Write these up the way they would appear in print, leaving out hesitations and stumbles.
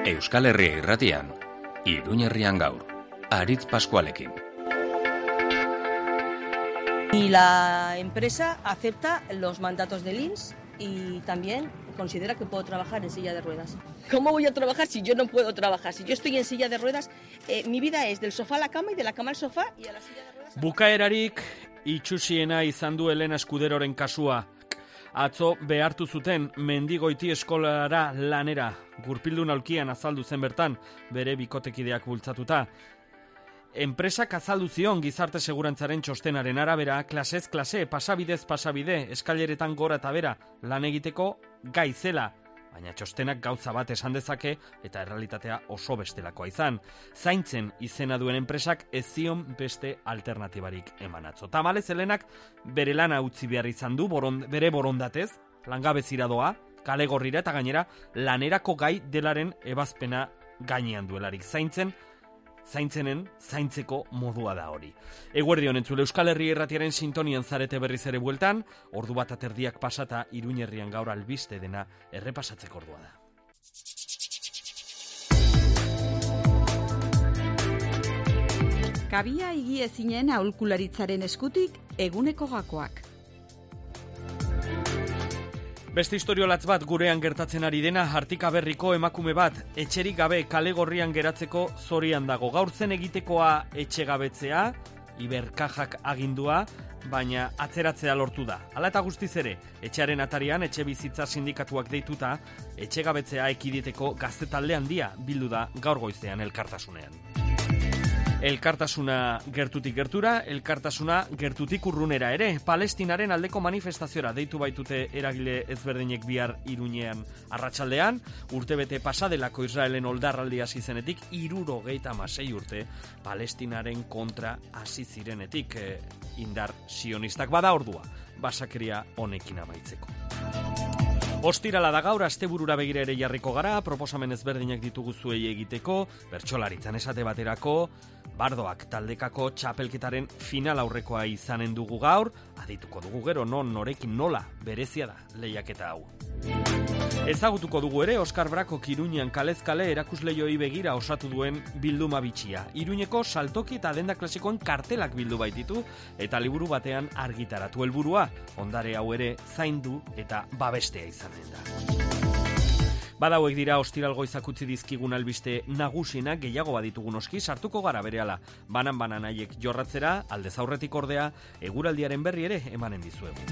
Euskal Herria Irratian, Iruñerrian gaur, Aritz Pascualekin. Y la empresa acepta los mandatos del INS y también considera que puedo trabajar en silla de ruedas. ¿Cómo voy a trabajar si yo no puedo trabajar? Si yo estoy en silla de ruedas, mi vida es del sofá a la cama y de la cama al sofá y a la silla de ruedas. Bukaerarik itxusiena izan du Elena Eskuderoren kasua. Atzo behartu zuten Mendigoiti eskolara lanera. Gurpildun aulkian azaldu zen bertan, bere bikotekideak bultzatuta. Enpresak azaldu zion gizarte segurantzaren txostenaren arabera, klasez klase, pasabidez pasabide, eskaileretan gora eta bera, lan egiteko gai zela. Baina txostenak gauza bat esan dezake eta errealitatea oso bestelakoa izan. Zaintzen izena duen enpresak ez zion beste alternatibarik eman atzo. Tamalez Helenak bere lana utzi behar izan du, bere borondatez, langabezira doa, kale gorrira eta gainera lanerako gai delaren ebazpena gainean duelarik. Zaintzenen zaintzeko modua da hori. Eguerdi honentzule Euskal Herria Irratiaren sintonian zarete berriz ere bueltan, ordu bat aterdiak pasata Iruñerrian gaur albiste dena errepasatzeko ordua da. Kabia higiezinen aholkularitzaren eskutik eguneko gakoak. Beste historiolatz bat gurean gertatzen ari dena, Artika Berriko emakume bat etxerik gabe kale gorrian geratzeko zorian dago. Gaur zen egitekoa etxegabetzea, Iberkajak agindua, baina atzeratzea lortu da. Hala eta guztiz ere, etxearen atarian etxe bizitza sindikatuak deituta, etxegabetzea ekiditeko gazte talde handia bildu da gaur goizean elkartasunean. Elkartasuna gertutik gertura, elkartasuna gertutik urrunera ere. Palestinaren aldeko manifestaziora deitu baitute eragile ezberdinek bihar Iruñean arratsaldean. Urtebete pasadelako Israelen oldarraldi hasi zenetik, 76 urte Palestinaren kontra hasi zirenetik indar sionistak. Bada ordua, basakeria honekin amaitzeko. Ostirala da gaur, asteburura begira ere jarriko gara, proposamen ezberdinak ditugu zuei egiteko, bertsolaritzan esate baterako, bardoak taldekako txapelketaren final aurrekoa izanen dugu gaur, adituko dugu gero norekin nola berezia da lehiaketa hau. Ezagutuko dugu ere Oskar Brakok Iruñean kalez kale erakusleioi begira osatu duen bilduma bitxia. Iruñeko saltoki eta denda klasikoen kartelak bildu baititu eta liburu batean argitaratu helburua, ondare hau ere zaindu eta babestea izanen da. Badauek dira ostiral goizak utzi dizkigun albiste nagusienak, gehiago baditugu noski, sartuko gara berehala banan haiek jorratzera, aldez aurretik ordea, eguraldiaren berri ere emanen dizuegu.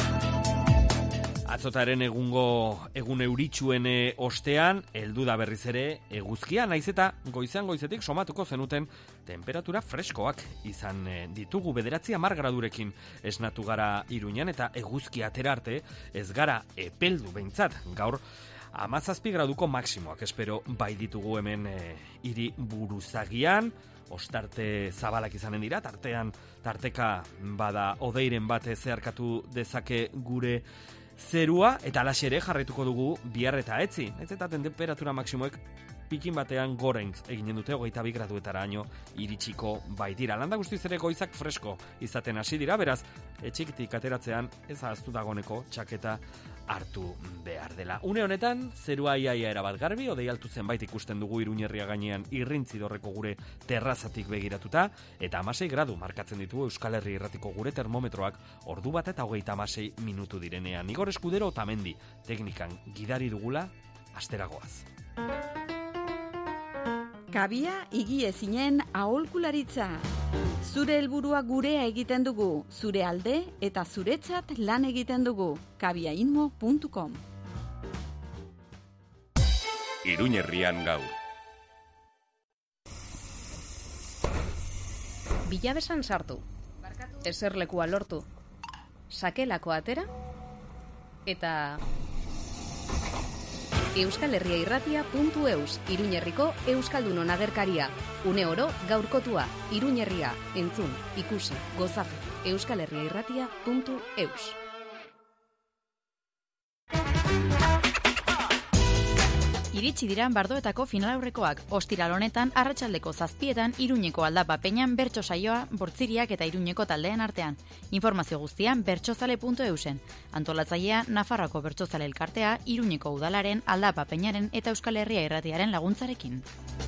Atzotaren egun euritsuen ostean, heldu da berriz ere eguzkia, naiz eta goizetik somatuko zenuten temperatura freskoak izan ditugu 9 gradurekin esnatu gara Iruñan eta eguzkia atera arte ez gara epeldu behintzat gaur 17 graduko maksimoak espero bai ditugu hemen hiri buruzagian. Ostarte zabalak izanen dira, tarteka bada odeiren bat zeharkatu dezake gure zerua, eta alaxe ere jarraituko dugu bihar eta etzi. Ez eta temperatura maksimoek pikin batean goreintz eginen dute 22 graduetara haino iritsiko baitira. Landa guztiz ere goizak fresko izaten hasi dira, beraz, etxikitik ateratzean ez ahaztu dagoneko txaketa hartu behar dela. Une honetan, zerua iaia erabat garbi, odei altu zenbait ikusten dugu Iruñerria gainean irrintzidorreko gure terrazatik begiratuta, eta 16 gradu markatzen ditugu Euskal Herria Irratiko gure termometroak ordu bat eta 36 minutu direnean. Igor Eskudero Otamendi teknikan gidari dugula, asteragoaz. Kabia higiezinen aholkularitza. Zure helburua gurea egiten dugu, zure alde eta zuretzat lan egiten dugu. kabiainmo.com. Iruñerrian gaur. Bilabesan sartu, eserlekua lortu, sakelako atera, eta euskalherriairratia.eus, Iruñerriko Euskaldunon agerkaria. Une oro gaurkotua, Iruñerria, entzun, ikusi, gozatu, euskalherriairratia.eus. Iritsi dira Bardoetako finalaurrekoak. Ostiral honetan arratsaldeko 7etan Iruñeko Aldapa Peñan bertso saioa Bortziriak eta Iruñeko taldeen artean. Informazio guztian bertsozale.eusen. Antolatzailea Nafarroako Bertsozale Elkartea, Iruñeko Udalaren, Aldapa Peñaren eta Euskal Herria Irratiaren laguntzarekin.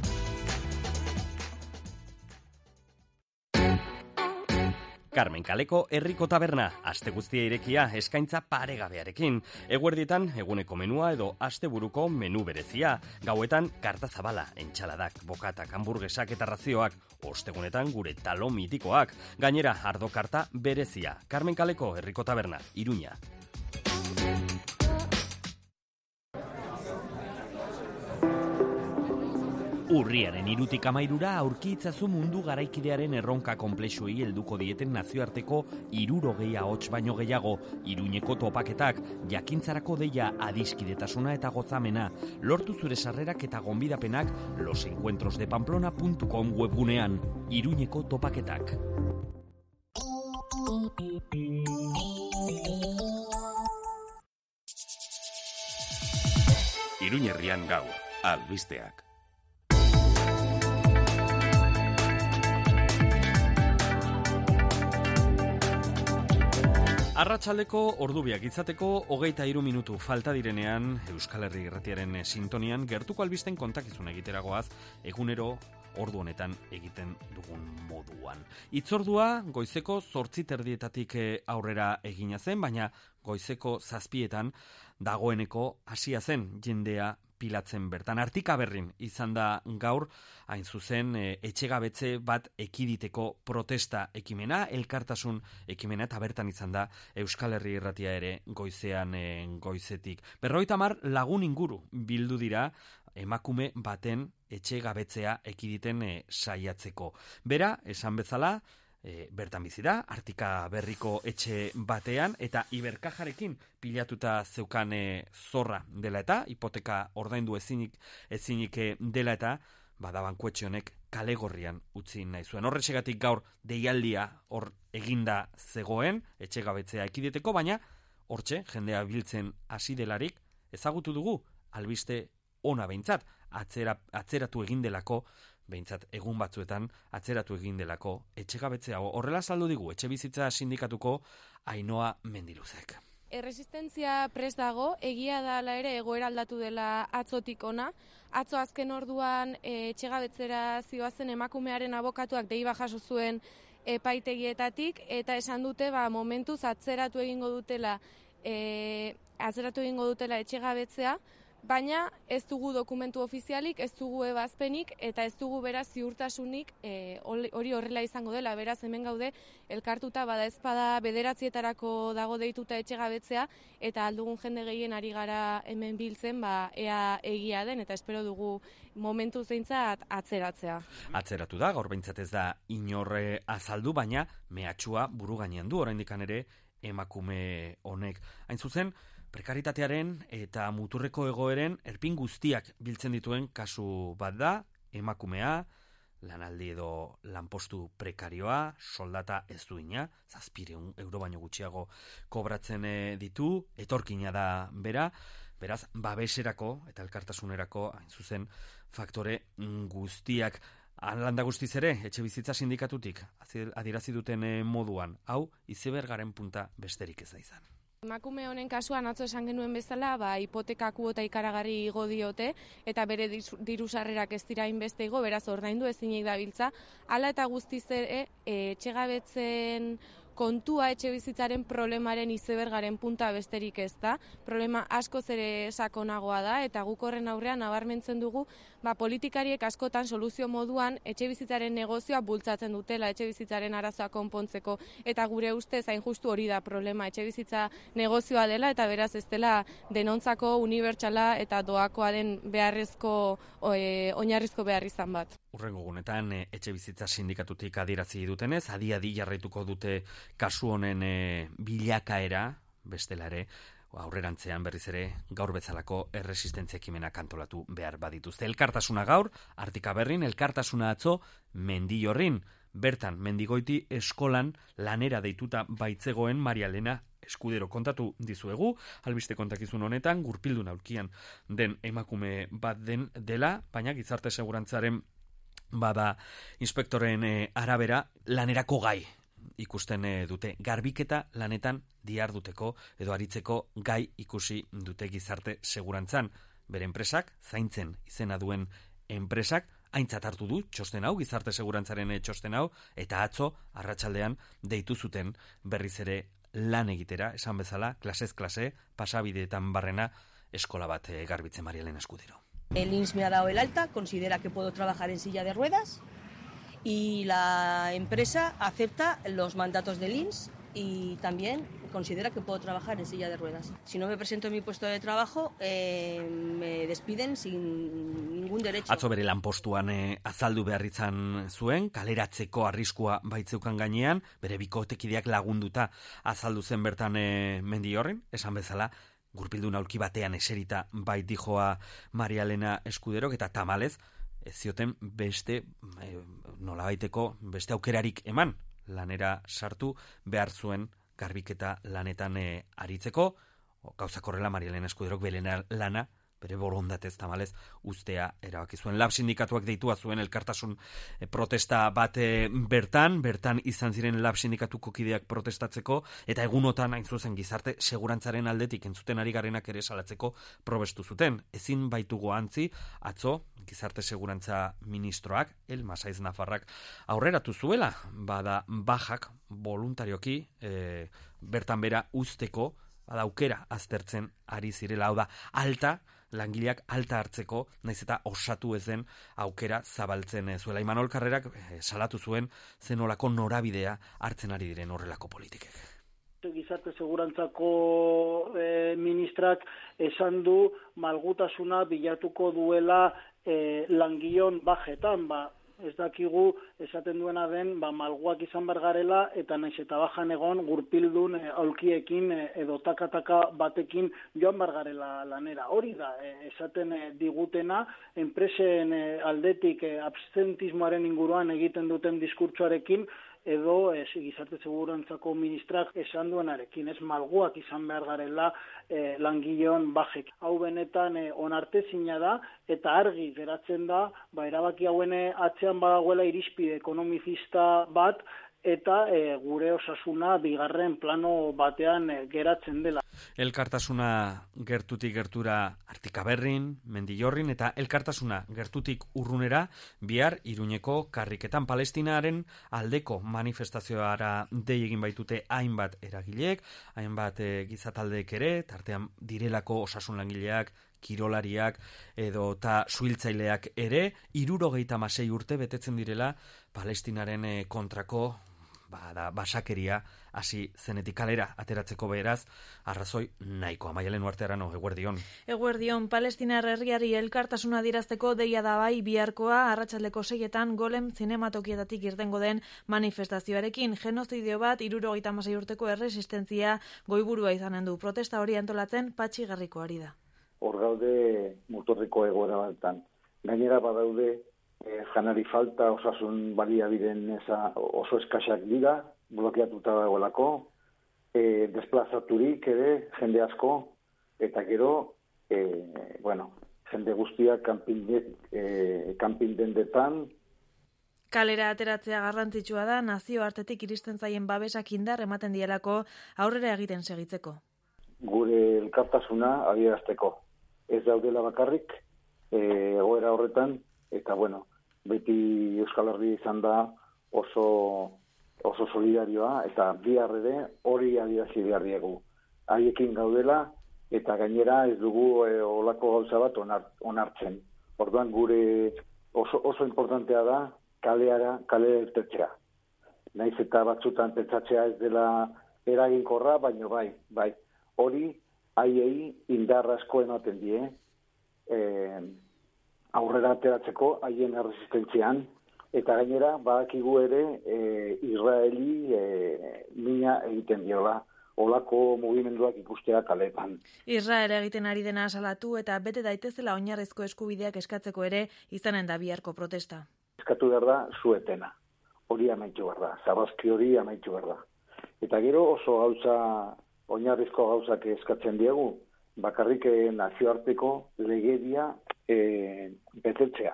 Carmen Kaleko herriko taberna, aste guztia irekia, eskaintza paregabearekin. Eguerdietan eguneko menua edo asteburuko menu berezia. Gauetan karta zabala, entxaladak, bokatak, hamburguesak eta razioak. Ostegunetan gure talo mitikoak. Gainera, ardo karta berezia. Carmen Kaleko herriko taberna, Iruña. Urriaren 3 amairura aurki itzazu mundu garaikidearen erronka konplexuei helduko dieten nazioarteko 60 ahots baino gehiago, Iruñeko topaketak, jakintzarako deia adiskidetasuna eta gozamena, lortu zure sarrerak eta gonbidapenak losencuentrosdepamplona.com webgunean, Iruñeko topaketak. Iruñerrian gaur, albisteak. Arratsaldeko ordubiak izateko 23 minutu falta direnean Euskal Herri Irratiaren sintonian gertuko albisten kontakizun egiteragoaz egunero ordu honetan egiten dugun moduan. Itzordua goizeko 8:30 aurrera egina zen, baina goizeko 7:00 dagoeneko hasia zen jendea pilatzen bertan. Artika berrin izan da gaur, hain zuzen, etxegabetze bat ekiditeko protesta ekimena, elkartasun ekimena, eta bertan izan da Euskal Herri Irratia ere goizean goizetik. 50 lagun inguru bildu dira emakume baten etxegabetzea ekiditen saiatzeko. Bera, esan bezala, bertan bizi da, Artika berriko etxe batean, eta Iberkajarekin pilatuta zeukan zorra dela eta, hipoteka ordaindu ezinik dela eta, bankuetxe honek kale gorrian utzi nahi zuen. Horrexegatik gaur deialdia hor eginda zegoen, etxegabetzea ekideteko, baina hortxe, jendea biltzen hasi delarik, ezagutu dugu, albiste ona behintzat, atzeratu egin delako, behintzat egun batzuetan atzeratu egin delako etxegabetzea. Horrela saldu digu Etxebizitza Sindikatuko Ainhoa Mendiluzek. Erresistentzia prest dago, egia da ala ere egoera aldatu dela atzotik ona. Atzo azken orduan etxegabetzera zihoazen emakumearen abokatuak deiba jaso zuen epaitegietatik, eta esan dute momentuz atzeratu egingo dutela etxegabetzea, baina ez dugu dokumentu ofizialik, ez dugu ebazpenik, eta ez dugu beraz ziurtasunik hori horrela izango dela. Beraz hemen gaude elkartuta bada ezpada 9:00 dago deituta etxegabetzea, eta aldugun jende gehien ari gara hemen biltzen ea egia den, eta espero dugu momentu zeintzat atzeratzea. Atzeratu da, gaur behintzat ez da inorre azaldu, baina mehatxua buru gainean du oraindikan ere emakume honek. Hain zuzen, prekaritatearen eta muturreko egoeren erpin guztiak biltzen dituen kasu bat da, emakumea, lanaldi edo lanpostu prekarioa, soldata ez duina, 700 euro baino gutxiago kobratzen ditu, etorkina da bera, beraz, babeserako eta elkartasunerako, hain zuzen, faktore guztiak. Landa guztiz ere, Etxebizitza Sindikatutik adierazi duten moduan, hau izebergaren punta besterik ez da izan. Emakume honen kasuan atzo esan genuen bezala, hipoteka kuota ikaragarri igo diote, eta bere diru sarrerak ez dira hainbeste igo, beraz ordaindu ezinik dabiltza. Hala eta guztiz ere, etxegabetzen kontua etxebizitzaren problemaren izebergaren punta besterik ez da. Problema askoz ere sakonagoa da, eta guk horren aurrean nabarmentzen dugu, politikariek askotan soluzio moduan etxebizitzaren negozioa bultzatzen dutela, etxebizitzaren arazoa konpontzeko, eta gure ustez hain justu hori da problema, etxebizitza negozioa dela, eta beraz ez dela denontzako unibertsala eta doakoa den oinarrizko behar izan bat. Hurrengo gunetan, Etxebizitza Sindikatutik adierazi dutenez, adi jarraituko dute kasu honen bilakaera, bestela ere, aurrerantzean berriz ere gaur bezalako erresistentzia ekimenak antolatu behar badituzte. Elkartasuna gaur, Artika berrin, elkartasuna atzo, Mendillorrin. Bertan, Mendigoiti eskolan lanera deituta baitzegoen Maria Elena Eskudero kontatu dizuegu, albiste kontakizun honetan, gurpildun aulkian den emakume bat dela, baina gizarte segurantzaren bada inspektoren arabera lanerako gai ikusten dute. Garbiketa lanetan diharduteko edo aritzeko gai ikusi dute gizarte segurantzan. Bere enpresak, zaintzen izena duen enpresak, aintzat hartu du txosten hau, gizarte segurantzaren txosten hau, eta atzo arratsaldean deitu zuten berriz ere lan egitera, esan bezala, klasez klase, pasabideetan barrena, eskola bat garbitzen Maria Elena Escudero. El INS me ha dado el alta, considera que puedo trabajar en silla de ruedas y la empresa acepta los mandatos del INS y también considera que puedo trabajar en silla de ruedas. Si no me presento en mi puesto de trabajo, me despiden sin ningún derecho. Atzo bere lanpostuan azaldu behar izan zuen, kaleratzeko arriskua baitzeukan gainean, bere bikotekideak lagunduta azaldu zen bertan Mendillorrin, esan bezala, gurpildun aulki batean eserita bait dijoa Maria Elena Escuderok, eta tamalez, ez zioten beste nolabaiteko beste aukerarik eman, lanera sartu behar zuen garbiketa lanetan aritzeko. Gauzak horrela Maria Elena Escuderok bere lana, bere borondatez tamalez, ustea erabaki zuen. Lab sindikatuak deitua zuen elkartasun protesta bat bertan izan ziren lab sindikatuko kideak protestatzeko, eta egunotan hain zuzen gizarte segurantzaren aldetik entzuten ari garenak ere salatzeko probestu zuten. Ezin baitugu antzi, atzo gizarte segurantza ministroak, Masaiz Nafarrak, aurreratu zuela, bada bajak voluntarioki bertan bera usteko, bada aukera aztertzen ari zirela, hau da, alta, langileak alta hartzeko, naiz eta osatu ez den aukera zabaltzen zuela. Imanol Karrerak salatu zuen zenolako norabidea hartzen ari diren horrelako politikek. Gizarte segurantzako ministrak esan du malgutasuna bilatuko duela langileon bajetan, ez dakigu esaten duena den malguak izan behar garela, eta naiz eta bajan egon gurpildun aulkiekin edo takataka batekin joan behar garela lanera. Hori da, esaten digutena, enpresen aldetik absentismoaren inguruan egiten duten diskurtsoarekin, edo gizarte segurantzako ministrak esan duenarekin, ez malguak izan behar garela langileon bajek. Hau benetan onartezina da, eta argi geratzen da, erabaki hauen atzean badagoela irizpide ekonomizista bat, eta gure osasuna bigarren plano batean geratzen dela. Elkartasuna gertutik gertura Artikaberrin, Mendillorrin, eta elkartasuna gertutik urrunera bihar Iruñeko karriketan Palestinaren aldeko manifestazioara dei egin baitute hainbat eragileek, hainbat gizataldeek ere, tartean direlako osasun langileak, kirolariak edo eta suhiltzaileak ere, 76 urte betetzen direla Palestinaren kontrako basakeria hasi zenetik kalera ateratzeko, beraz, arrazoi nahikoa. Maia Elena Uartearano, eguerdion. Eguerdion, Palestinar herriari elkartasuna adierazteko deia da bai biharkoa arratsaldeko 6etan Golem zinematokietatik irtengo den manifestazioarekin. Genozidio bat 76 urteko erresistentzia goiburua izanen du. Protesta hori antolatzen Patxi Garrikoari da. Hor gaude muturriko egoera batetan. Gainera badaude janari falta, osasun baliabideen oso eskasak dira, blokeatuta dagoelako, desplazaturik ere, jende asko, eta gero, jende guztiak kanpin dendetan. Kalera ateratzea garrantzitsua da, nazioartetik iristen zaien babesak indar ematen dielako aurrera egiten segitzeko. Gure elkartasuna adierazteko. Ez daudela bakarrik, egoera horretan, eta beti Euskal Herria izan da oso solidarioa, eta bihar ere hori adierazi behar diegu. Haiekin gaudela, eta gainera ez dugu olako gauza bat onartzen. Orduan gure oso importantea da kalera irtetzea. Naiz eta batzutan pentsatzea ez dela eraginkorra, baina bai. Hori haiei indar asko ematen die, aurrera ateratzeko haien erresistentzian, eta gainera badakigu ere Israeli mina egiten diola, olako mugimenduak ikustea kaletan. Israel egiten ari dena salatu eta bete daitezela oinarrizko eskubideak eskatzeko ere izanen da biharko protesta. Eskatu behar da zuetena, hori amaitu behar da, zabazki hori amaitu behar da. Eta gero oso oinarrizko gauzak eskatzen diegu, bakarrik nazioarteko legedia betetzea.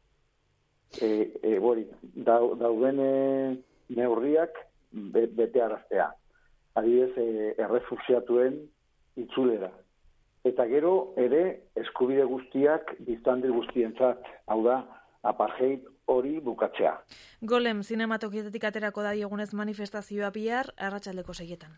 Dauden neurriak betearaztea. Adibidez, errefuxiatuen itzulera. Eta gero ere eskubide guztiak biztanle guztientzat, hau da, apartheid hori bukatzea. Golem zinematokietatik aterako da diegunez manifestazioa bihar arratsaldeko 6etan.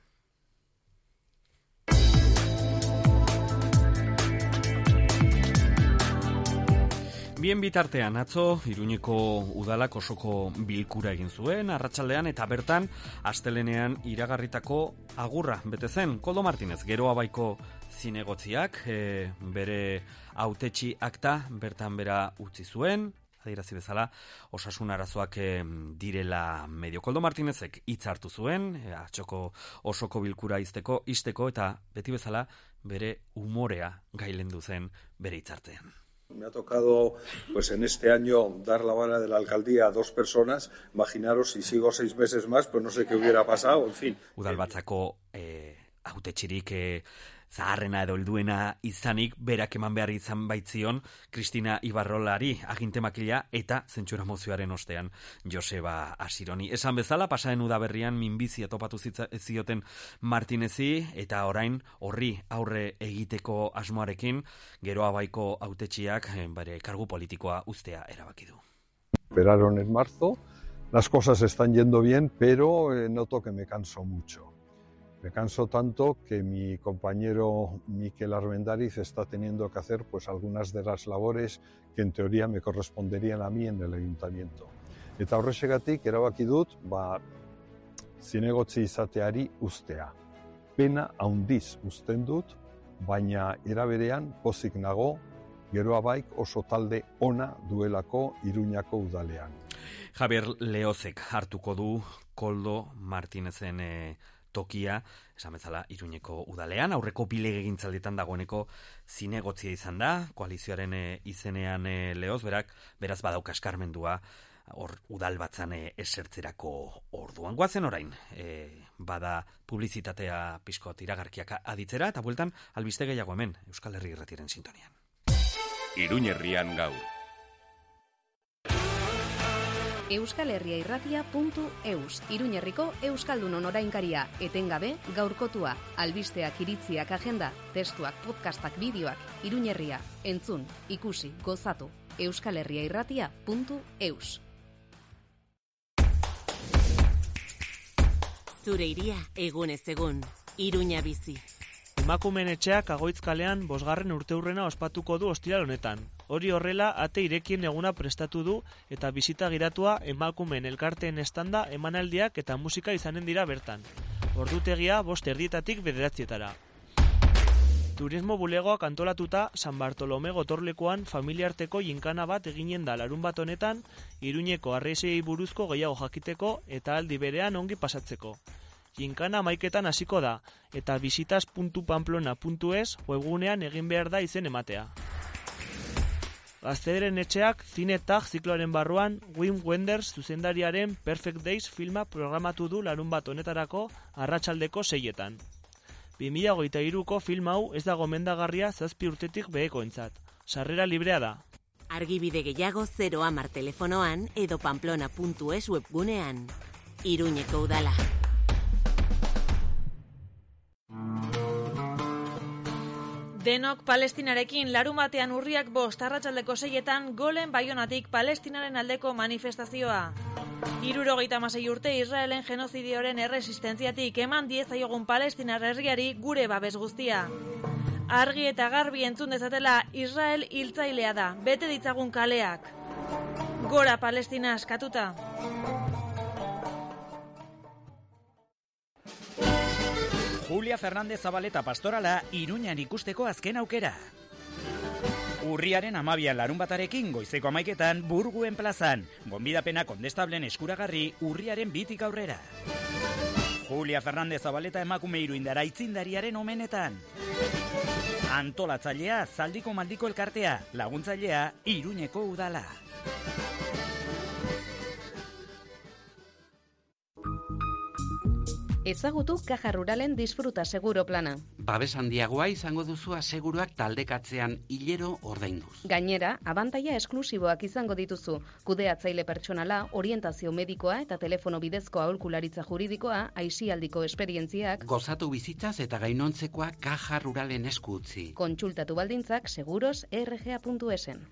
Bien bitartean, atzo, Iruñeko udalak osoko bilkura egin zuen, arratsaldean eta bertan, astelenean iragarritako agurra bete zen. Koldo Martinez, Geroa Baiko zinegotziak, bere hautetsi akta bertan bera utzi zuen, adierazi bezala, osasun arazoak direla medio. Koldo Martinezek hitz hartu zuen, atxoko osoko bilkura izteko eta beti bezala bere humorea gailendu zen bere hitzartean. Me ha tocado, pues en este año, dar la vara de la alcaldía a 2 personas. Imaginaros, si sigo 6 meses más, pues no sé qué hubiera pasado, en fin. Udalbatzako hautetxirik zaharrena edo helduena izanik, berak eman behar izan baitzion Kristina Ibarrolari agintemakila eta zentsura mozioaren ostean Joseba Asironi. Esan bezala, pasaren udaberrian minbizia topatu zioten Martinezi eta orain horri aurre egiteko asmoarekin Geroa Baiko hautetsiak bere kargu politikoa uztea erabaki du. Operaron en marzo, las cosas están yendo bien, pero noto que me canso mucho. Me canso tanto que mi compañero Mikel Armendariz está teniendo que hacer pues algunas de las labores que en teoría me corresponderían a mí en el ayuntamiento. Eta horrexegatik erabaki dut, zinegotzi izateari uztea. Pena handiz uzten dut, baina era berean pozik nago Geroa Baik oso talde ona duelako Iruñako udalean. Javier Leozek hartuko du Koldo Martinezen tokia, esan bezala Iruñeko udalean, aurreko bilegegintzaldetan dagoeneko zinegotzia izan da, koalizioaren izenean Leoz, beraz badauka eskarmendua hor udalbatzan esertzerako orduan. Goazen orain, bada publizitatea pixko iragarkiak aditzera, eta bueltan albiste gehiago hemen, Euskal Herri Irratiaren sintonian. Iruñerrian gaur. euskalherriairratia.eus, Iruñerriko Euskaldunon orainkaria, etengabe gaurkotua, albisteak, iritziak, agenda, testuak, podcastak, bideoak, Iruñerria, entzun, ikusi, gozatu, euskalherriairratia.eus. Zure iria egunez egun, Iruña bizi. Emakumeen etxeak Agoitz kalean 5. urteurrena ospatuko du ostiral honetan. Hori horrela, ate irekien eguna prestatu du eta bisita giratua emakumeen elkarteen estanda, emanaldiak eta musika izanen dira bertan. Ordutegia 5:30 9:00. Turismo bulegoak antolatuta San Bartolome gotorlekuan familiarteko jinkana bat eginen da larunbat honetan, Iruñeko arraizei buruzko gehiago jakiteko eta aldi berean ongi pasatzeko. Jinkana 11:00 hasiko da, eta visitas.pamplona.es webgunean egin behar da izen ematea. Gaztederen etxeak Zine Tag zikloaren barruan Wim Wenders zuzendariaren Perfect Days filma programatu du larunbat honetarako arratsaldeko 6:00. 2023ko film hau ez da gomendagarria 7 urtetik behekoentzat. Sarrera librea da. Argibide gehiago 010 telefonoan edo pamplona.es webgunean. Iruñeko udala. Denok Palestinarekin larumatean urriak 5 arratsaldeko 6:00 Golen Baionatik Palestinaren aldeko manifestazioa. 76 urte Israelen genozidioaren erresistentziatik eman diezaiogun Palestinar herriari gure babes guztia. Argi eta garbi entzun dezatela Israel hiltzailea da, bete ditzagun kaleak. Gora Palestina askatuta. Julia Fernández Zabaleta pastorala Iruñan ikusteko azken aukera. Urriaren 12 larunbatarekin goizeko 11:00 Burguen plazan. Gonbidapena kondestablen eskuragarri urriaren 2tik aurrera. Julia Fernández Zabaleta emakume iruindara aitzindariaren omenetan. Antolatzailea Zaldiko Maldiko elkartea, laguntzailea Iruñeko udala. Ezagutu Caja Ruralen Disfruta Seguro plana. Babes handiagoa izango duzu aseguruak taldekatzean hilero ordainduz. Gainera, abantaila esklusiboak izango dituzu. Kudeatzaile pertsonala, orientazio medikoa eta telefono bidezko aholkularitza juridikoa, aisialdiko esperientziak. Gozatu bizitzaz eta gainontzekoa Caja Ruralen esku utzi. Kontsultatu baldintzak seguros.rga.esen.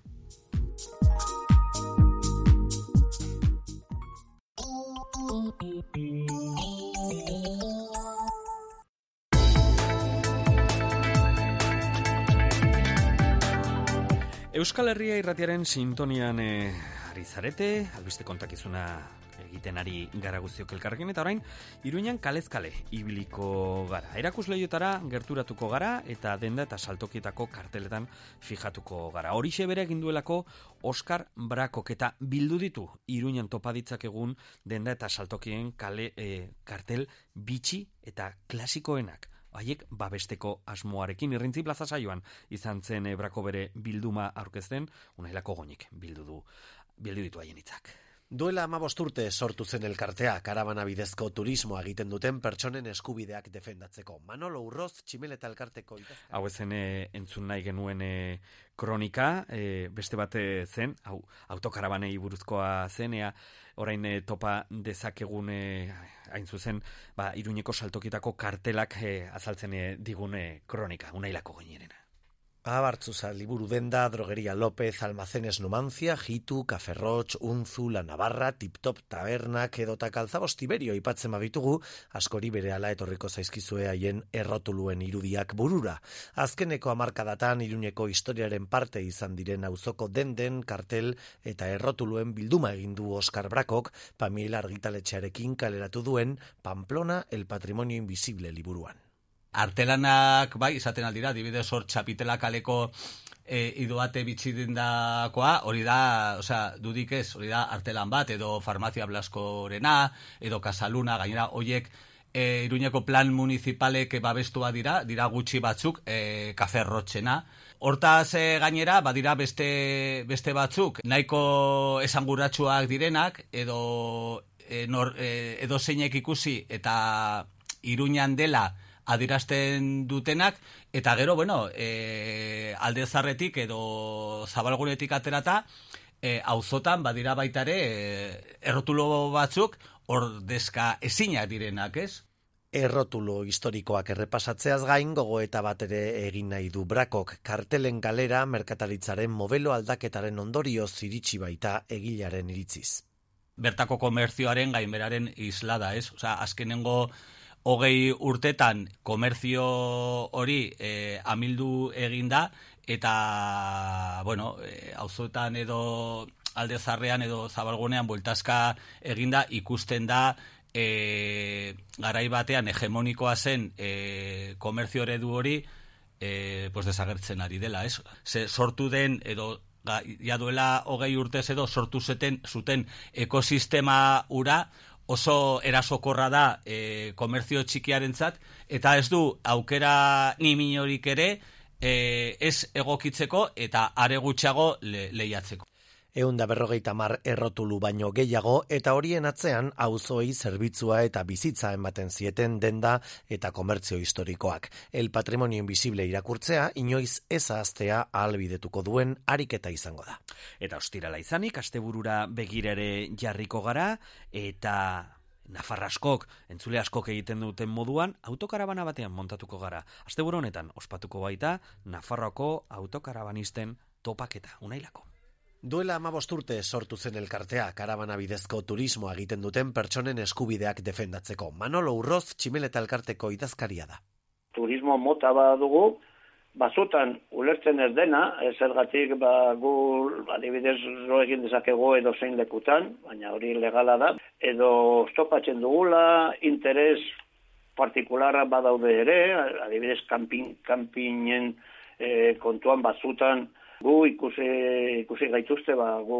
Euskal Herria irratiaren sintonian ari zarete, albiste kontakizuna egiten ari gara guztiok elkarrekin, eta orain, Iruñan kalez kale ibiliko gara. Erakusleiotara gerturatuko gara, eta denda eta saltokietako karteletan fijatuko gara. Horixe bere egin duelako Oskar Brakok, eta bildu ditu Iruñan topa ditzakegun denda eta saltokien kartel bitxi eta klasikoenak. Haiek babesteko asmoarekin irrintzi plaza saioan izan zen Brako bere bilduma aurkezten, unailako goñik bildu ditu haien hitzak. Duela 15 urte sortu zen elkartea, karabana bidezko turismoa egiten duten pertsonen eskubideak defendatzeko. Manolo Urroz, Tximeleta elkarteko idazkari. Hau ezen entzun nahi genuen kronika, beste bat zen, autokarabanei buruzkoa zen, orain topa dezakegun hain zuzen, Iruñeko saltokitako kartelak azaltzen digune kronika, unailako goñerena. Abartzuza, liburu denda, Drogeria López, Almacenes Numancia, Jitu, Caferroch, Unzu, La Navarra, Tip-Top Tabernak edota Kalzabos Tiberio ipatzen babitugu, askori berehala etorriko zaizkizue haien errotuluen irudiak burura. Azkeneko hamarkadatan Iruñeko historiaren parte izan diren auzoko denden, kartel eta errotuluen bilduma egin du Oskar Brakok, Pamiela argitaletxearekin kaleratu duen Pamplona, el patrimonio invisible liburuan. Artelanak, izaten aldira, adibidez hor Txapitela kaleko idoate bitxidendakoa, hori da, dudik ez, hori da artelan bat, edo Farmazia Blaskorena, edo Casaluna, gainera, hoiek Iruñeko plan municipalek babestua dira gutxi batzuk, Caferrochena. Hortaz gainera, badira beste batzuk, nahiko esanguratsuak direnak, edo zeinek ikusi eta Iruñan dela adirazten dutenak, eta gero, alde zarretik edo zabalgunetik aterata, auzotan badira baitare errotulo batzuk ordezka ezinak direnak, ez? Errotulo historikoak errepasatzeaz gain gogoeta bat ere egin nahi du Brakok, kartelen galera merkataritzaren modelo aldaketaren ondorioz iritsi baita egilaren iritziz. Bertako komerzioaren gainberaren islada, ez? Azkenengo 20 urtetan komerzio hori amildu eginda, eta, auzoetan edo alde zarrean edo zabalgunean bueltazka eginda ikusten da garai batean hegemonikoa zen komerzio eredu hori desagertzen ari dela, ez? Sortu den edo ja duela 20 urtez edo sortu zuten ekosistema ura oso erasokorra da komerzio txikiarentzat, eta ez du aukera ni minorik ere ez egokitzeko eta are gutxiago lehiatzeko. 150 errotulu baino gehiago, eta horien atzean auzoei zerbitzua eta bizitza ematen zieten denda eta komertzio historikoak. El patrimonio invisible irakurtzea inoiz ez ahaztea ahalbidetuko duen ariketa izango da. Eta ostirala izanik, asteburura begirare jarriko gara, eta Nafarra askok, entzule askok egiten duten moduan, autokarabana batean montatuko gara. Asteburu honetan ospatuko baita Nafarroako autokarabanisten topaketa, unailako. Duela 15 urte sortu zen elkartea, karabana bidezko turismoa egiten duten pertsonen eskubideak defendatzeko. Manolo Urroz, Tximeleta elkarteko idazkaria da. Turismo mota badugu, bazutan ulertzen ez dena, zergatik gu adibidez egin dezakego edo zein lekutan, baina hori legala da, edo stopatzen dugula, interes partikularra badaude ere, adibidez kanpinen kontuan bazutan, gu ikusi gaituzte gu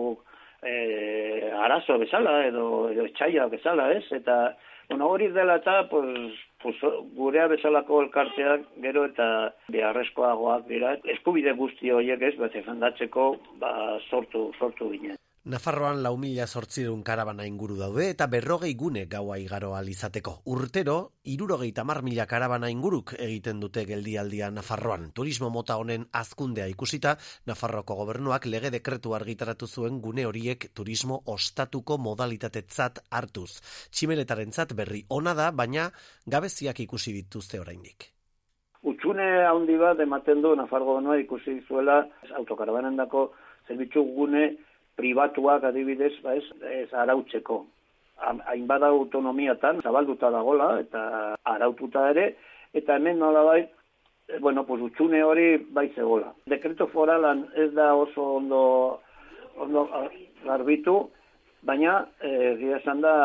arazo bezala edo etxaia bezala, ez? Eta hori dela eta gurea bezalako elkarteak gero eta beharrezkoagoak dira. Eskubide guzti horiek ez, defendatzeko sortu ginen. Nafarroan 4.800 karabana inguru daude eta 40 gune gaua igaro ahal izateko. Urtero, 70.000 karabana inguruk egiten dute geldialdia Nafarroan. Turismo mota honen hazkundea ikusita, Nafarroako gobernuak lege dekretu argitaratu zuen gune horiek turismo ostatuko modalitatetzat hartuz. Tximeletarentzat berri ona da, baina gabeziak ikusi dituzte oraindik. Utxune handi bat ematen du Nafarroa gobernuak ikusi zuela autokarabanendako zerbitzu gune pribatuak adibidez, ez arautzeko. Hainbada autonomiatan zabalduta dagola eta araututa ere, eta hemen nolabait, utxune hori bai zegoela. Dekreto foralan ez da oso ondo garbitu, baina egia esan da,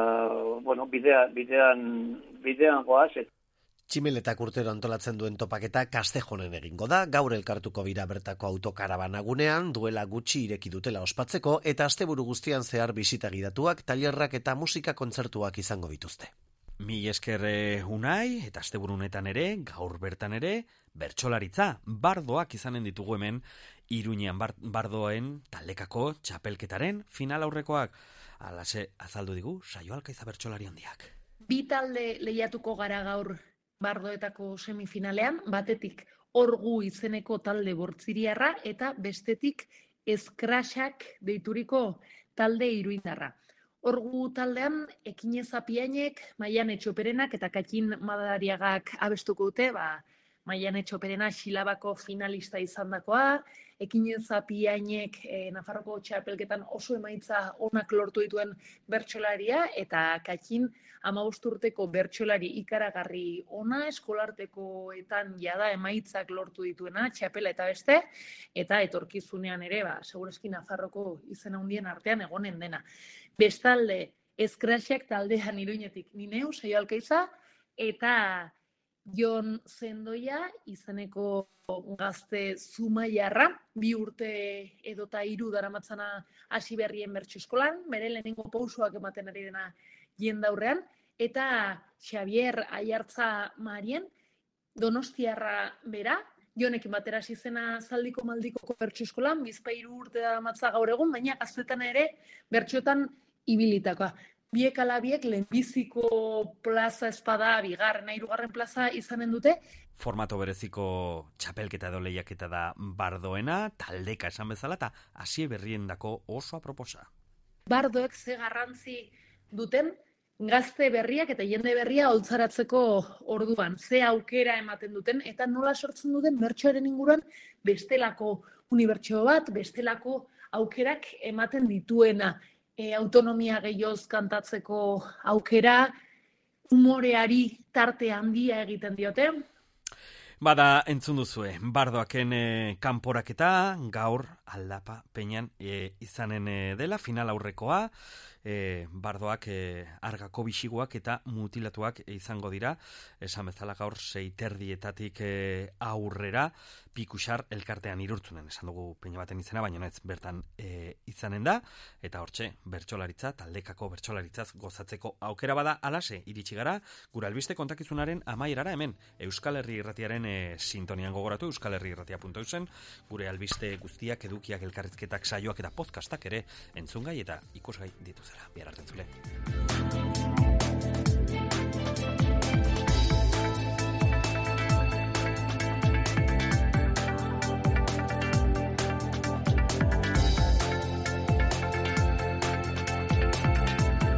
bidean goaz. Tximeletak urtero antolatzen duen topaketa Kastejonen egingo da, gaur elkartuko bira bertako autokarabana gunean, duela gutxi ireki dutela ospatzeko, eta asteburu guztian zehar bisita gidatuak, tailerrak eta musika kontzertuak izango dituzte. Mil esker Unai, eta asteburu honetan ere, gaur bertan ere, bertsolaritza, bardoak izanen ditugu hemen, Iruñean bardoen taldekako txapelketaren final aurrekoak. Alase azaldu digu, Saio Alkaiza bertsolari handiak. Bi talde lehiatuko gara gaur bardoetako semifinalean, batetik Orgu izeneko talde bortziriarra eta bestetik Eskraxak deituriko talde iruindarra. Orgu taldean Ekinez Apiainek, Maiane Txoperenak eta Katin Madariagak abestuko dute, Maiane Txoperena Xilabako finalista izandakoa, Ekinez Apiainek Nafarroko txapelketan oso emaitza onak lortu dituen bertsolaria, eta Katin 15 urteko bertsolari ikaragarri ona, eskolartekoetan jada emaitzak lortu dituena, txapela eta beste, eta etorkizunean ere, segurazki Nafarroko izen handien artean egonen dena. Bestalde, Eskraxak taldean Iruñetik ni neu, Saio Alkaiza, eta Jon Zendoia izeneko gazte zumaiarra, 2 urte edota 3 daramatzana hasi berrien bertso eskolan, bere lehenengo pausoak ematen ari dena jendaurrean, eta Xavier Aiartza Marien, Donostiarra bera, Jonekin batera hasi zena Zaldiko Maldikoko bertso eskolan, 2 urte daramatza gaur egun, baina gaztetan ere bertsotan ibilitakoa. Biek alabiek lehenbiziko plaza espada, 2. 3. plaza izanen dute. Formato bereziko txapelketa edo lehiaketa da bardoena, taldeka esan bezala, eta hasi berriendako oso aproposa. Bardoek ze garrantzi duten gazte berriak eta jende berria holtzaratzeko orduan, ze aukera ematen duten, eta nola sortzen duten bertsoaren inguruan bestelako unibertsio bat, bestelako aukerak ematen dituena. Autonomia gehioz kantatzeko aukera, humoreari tarte handia egiten diote. Bada, entzun duzue, bardoaken kanporaketa gaur Aldapa Peñan izanen dela, final aurrekoa, bardoak argako bisiguak eta mutilatuak izango dira, esan bezala gaur 6:30 aurrera, Pikuxar elkartean Irurtzunen, esan dugu Peña baten izena, baina ez bertan izanen da, eta hortxe, bertsolaritza, taldekako bertsolaritzaz gozatzeko aukera bada, alase, iritsi gara, gure albiste kontakizunaren amaierara hemen, Euskal Herri Irratiaren sintonian gogoratu, euskalherriirratia.eusen, gure albiste guztiak, edukiak, elkarrizketak, saioak eta podcastak ere entzungai eta ikusgai dituzela. Bihar arte entzule.